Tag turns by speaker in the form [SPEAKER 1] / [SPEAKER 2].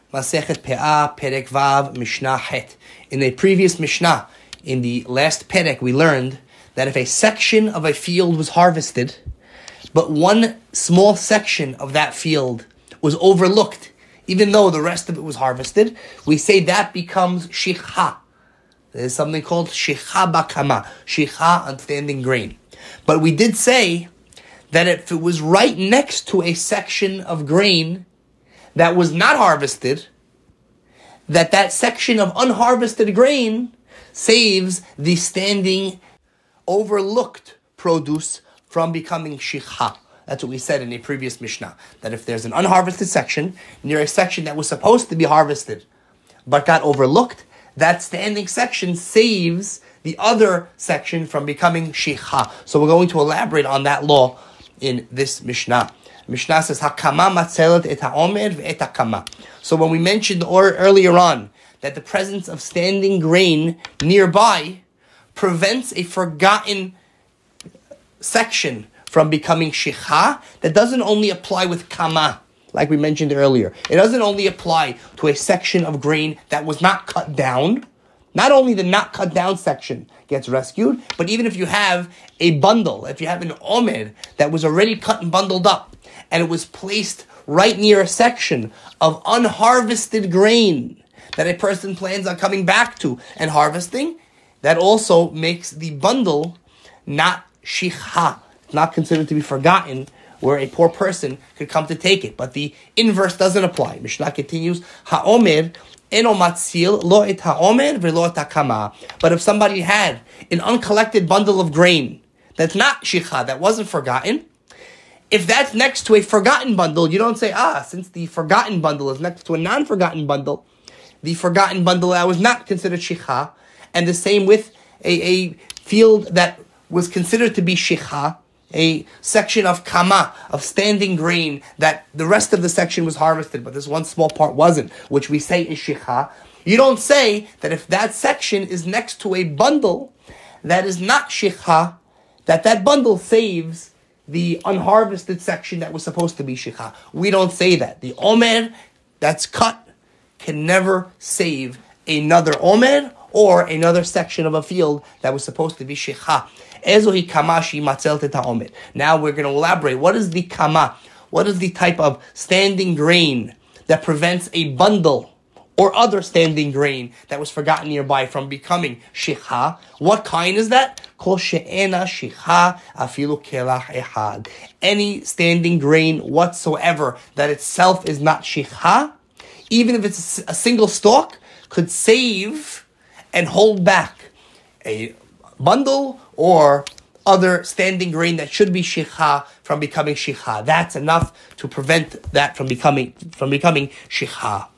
[SPEAKER 1] Masechet Pe'ah, Perek Vav, Mishnah Het. In a previous Mishnah, in the last Perek, we learned that if a section of a field was harvested, but one small section of that field was overlooked, even though the rest of it was harvested, we say that becomes Shikha. There's something called Shikha Bakama, Shikha on standing grain. But we did say that if it was right next to a section of grain that was not harvested, that section of unharvested grain saves the standing, overlooked produce from becoming shikha. That's what we said in a previous Mishnah, that if there's an unharvested section near a section that was supposed to be harvested but got overlooked, that standing section saves the other section from becoming shikha. So we're going to elaborate on that law in this Mishnah. Mishnah says, Hakama matzelet et ha'omer ve'et hakama. So when we mentioned earlier on that the presence of standing grain nearby prevents a forgotten section from becoming shikha, that doesn't only apply with kama, like we mentioned earlier. It doesn't only apply to a section of grain that was not cut down. Not only the not cut down section gets rescued, but even if you have a bundle, if you have an omer that was already cut and bundled up, and it was placed right near a section of unharvested grain that a person plans on coming back to and harvesting, that also makes the bundle not shikha, not considered to be forgotten, where a poor person could come to take it. But the inverse doesn't apply. Mishnah continues, ha'omer eno matzil lo et ha'omer velo et hakama. But if somebody had an uncollected bundle of grain that's not shikha, that wasn't forgotten, if that's next to a forgotten bundle, you don't say, since the forgotten bundle is next to a non-forgotten bundle, the forgotten bundle that was not considered shikha, and the same with a field that was considered to be shikha, a section of kama, of standing grain, that the rest of the section was harvested, but this one small part wasn't, which we say is shikha. You don't say that if that section is next to a bundle that is not shikha, that bundle saves the unharvested section that was supposed to be shikha. We don't say that. The omer that's cut can never save another omer or another section of a field that was supposed to be shikha. Ezohi kama shi matzel teta omer. Now we're going to elaborate. What is the kama? What is the type of standing grain that prevents a bundle or other standing grain that was forgotten nearby from becoming shikha? What kind is that? Kol she'ena shikha afilu kelach ehad. Any standing grain whatsoever that itself is not shikha, even if it's a single stalk, could save and hold back a bundle or other standing grain that should be shikha from becoming shikha. That's enough to prevent that from becoming shikha.